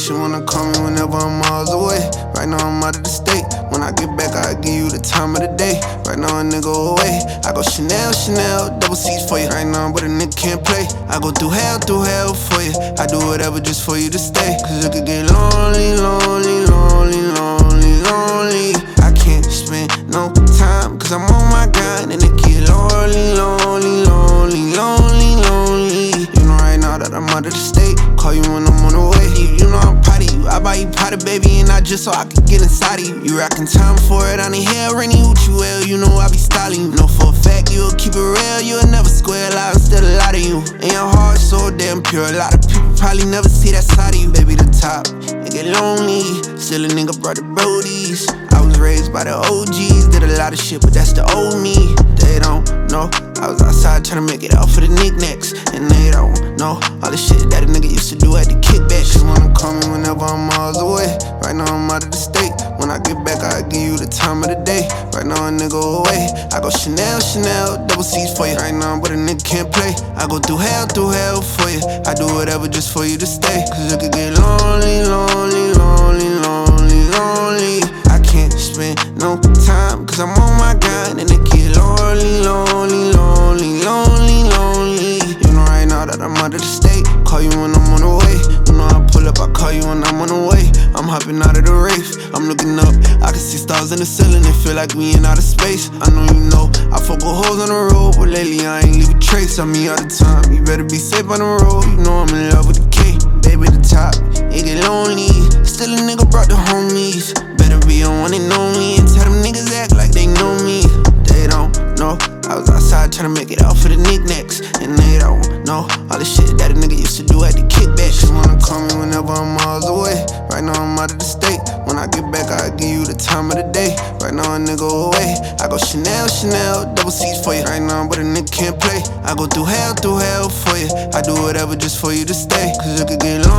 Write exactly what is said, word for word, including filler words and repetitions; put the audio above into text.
She wanna call me whenever I'm miles away. Right now I'm out of the state. When I get back, I give you the time of the day. Right now a nigga away. I go Chanel, Chanel, double C's for you. Right now, but a nigga can't play. I go through hell, through hell for you. I do whatever just for you to stay. Cause it could get lonely, lonely, lonely, lonely, lonely. I can't spend no time, cause I'm on my grind. And it get lonely, lonely, lonely, lonely, lonely. You know right now that I'm out of the state. Call you when I'm on the way. You, you know I'm proud of you. I buy you powder, baby, and not just so I can get inside of you. You rockin' time for it on the hill, rainy with you well. You know I be styling you. Know for a fact you'll keep it real. You'll never square lie, instead a lot of you. And your heart so damn pure. A lot of people probably never see that side of you. Baby, the top, it get lonely. Still a nigga brought the brodies. I was raised by the O Gs. Did a lot of shit, but that's the old me. They don't know I was outside tryna make it out for the knickknacks. And they don't know all the shit that a nigga used to do at the kickback. She wanna call me whenever I'm miles away. Right now I'm out of the state. When I get back, I give you the time of the day. Right now a nigga away. I go Chanel, Chanel, double C's for you. Right now, but a nigga can't play. I go through hell, through hell for you. I do whatever just for you to stay. Cause it could get lonely, lonely, lonely, lonely, lonely. I can't spend no time, cause I'm on my grind. And it get lonely, lonely, lonely, lonely, lonely. You know right now that I'm out of the state. Call you when I'm on the way. You know I pull up, I call you when I'm on the way. I'm hopping out of the Wraith, I'm looking up. I can see stars in the ceiling, it feel like we in outer space. I know you know, I fuck with hoes on the road, but lately I ain't leave a trace on me all the time. You better be safe on the road, you know I'm in love with the K. Baby, the top, it get lonely. Still a nigga brought the homies. Better be on one and only. And tell them niggas act like they know me. They don't know I was outside tryna make it out for the knickknacks. And they don't know all the shit that a nigga used to do at the kickback. She wanna call me whenever I'm miles away. Right now I'm out of the state. When I get back, I give you the time of the day. Right now a nigga away. I go Chanel, Chanel, double C's for you. Right now, but a nigga can't play. I go through hell, through hell for you. I do whatever just for you to stay. Cause it could get long.